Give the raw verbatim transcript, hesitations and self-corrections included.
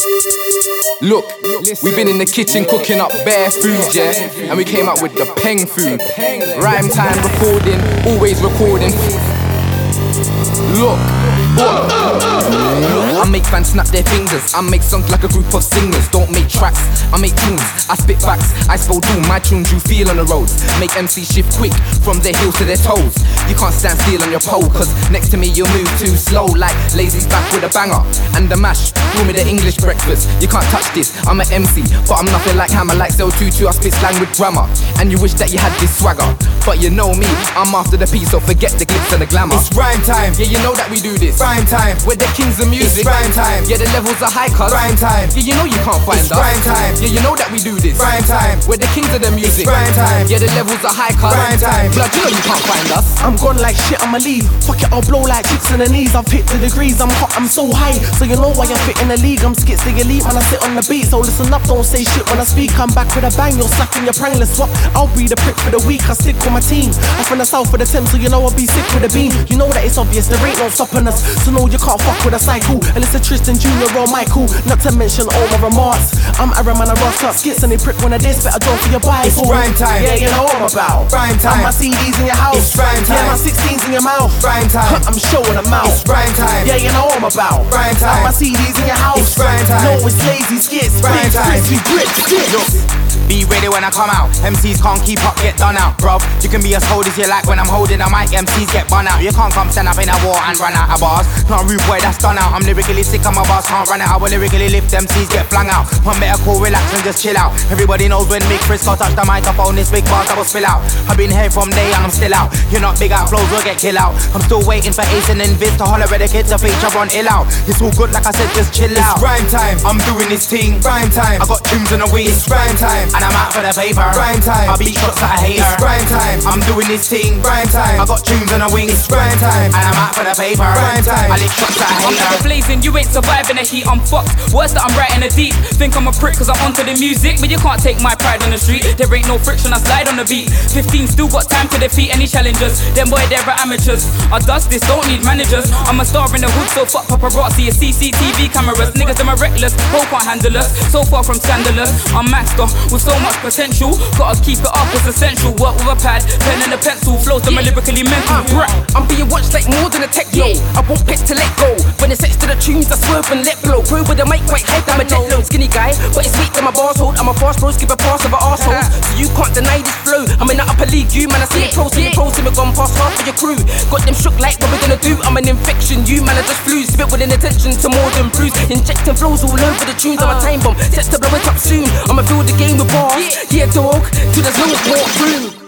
Look, we've been in the kitchen cooking up bare food, yeah, and we came up with the peng food. Rhyme time recording, always recording. Look, I make fans snap their fingers. I make songs like a group of singers. Don't make tracks, I make tunes. I spit facts, I spell doom. My tunes you feel on the roads. Make M C shift quick from their heels to their toes. You can't stand still on your pole, cause next to me you'll move too slow. Like lazy's back with a banger and the mash. Call me the English breakfast. You can't touch this, I'm an M C, but I'm nothing like Hammer. Like Cell two two, I spit slang with grammar. And you wish that you had this swagger, but you know me, I'm after the peace, so forget the glitz and the glamour. It's rhyme time, yeah, you know that we do this. Rhyme time, we're the kings of music. It's rhyme time, yeah, the levels are high, cuz. Rhyme time, yeah, you know you can't find it's us. Rhyme time, yeah, you know that we do this. Rhyme time, we're the kings of the music. It's rhyme time, yeah, the levels are high, cuz. Rhyme time, blood, you know you can't find us. I'm gone like shit, I'ma leave. Fuck it, I'll blow like chicks in the knees. I've hit the degrees, I'm hot, I'm so high. So you know why I fit in the league. I'm skits the elite, man, I sit on the beat. So listen up, don't say shit when I speak. I'm back with a bang, you're slacking your prang. Let's swap, I'll be the prick for the week. I stick with my team. I'm from the south of the Thames, so you know I'll be sick with a beam. You know that it's obvious, there ain't no stopping us. So no, you can't fuck with a cycle. Unless it's Tristan Junior or Michael. Not to mention all my remarks. I'm Aaron, man, I rock up skits and they prick when I diss. Better draw for your bike. It's rhyme time, yeah, you know what I'm about. Rhyme time, and my C Ds in your house. It's rhyme time, yeah, my sixteens in your mouth. Rhyme time, I'm showing them out. It's rhyme time, yeah, you know what I'm about. Rhyme time, and my C Ds in your house. It's rhyme time, no, it's lazy skits. Rhyme time, crispy grits, skits. Be ready when I come out. M Cs can't keep up, get done out, bruv. You can be as cold as you like when I'm holding a mic. M Cs get bun out. You can't come stand up in a war and run out of bars. Not a rude boy, that's done out. I'm lyrically sick on my bars, can't run out. I will lyrically lift, M Cs get flung out. One better cool, relax and just chill out. Everybody knows when Mick Frisco touch the microphone, this big bars I will spill out. I've been here from day and I'm still out. You're not big out, flows will get kill out. I'm still waiting for Ace and then Vince to holler at the kids to feature on ill out. It's all good, like I said, just chill out. It's rhyme time, I'm doing this thing. Rhyme time, I got tunes on the wing. It's rhyme time, and I'm out for the paper. Rhyme time, I beat shots that I hate. It's rhyme time, I'm doing this thing. Rhyme time, I got tunes on the wing. It's rhyme time, and I'm out for the paper. Rhyme time, I lick shots that I hate. I'm ever blazing, you ain't surviving the heat. I'm fucked. Worse that I'm writing a deep. Think I'm a prick cause I'm onto the music, but you can't take my pride on the street. There ain't no friction, I slide on the beat. fifteen still got time to defeat any challengers. Them boy, they're amateurs. I dust this, don't need managers. I'm a star in the hood, so fuck paparazzi. A C C T V cameras. Niggas, them are reckless. Hope can't handle us. So far from scandalous. I'm maxed off with so much potential. Gotta keep it up, it's essential. Work with a pad, pen and a pencil. Flows them are lyrically mental. uh, I'm being watched like more than a techno. I won't pick to let go. When it's set to the tunes, I swerve and let blow. Crew with the mic quite hype, I'm a jet low. Skinny guy, but it's weak that my bars hold. I'm a fast bro, skip a pass of an arsehole. So you can't deny this flow. I'm in the upper league, you man, I see it pros. See it pros, see me gone past half of your crew. Got them shook like what we gonna do. I'm an infection, you man, I just flew. Spit with an intention to more than bruise. Injecting flows all over the tunes. I'm a time bomb, set to blow it up soon. I'ma fill the game with bars. Yeah, dog, till there's no more room.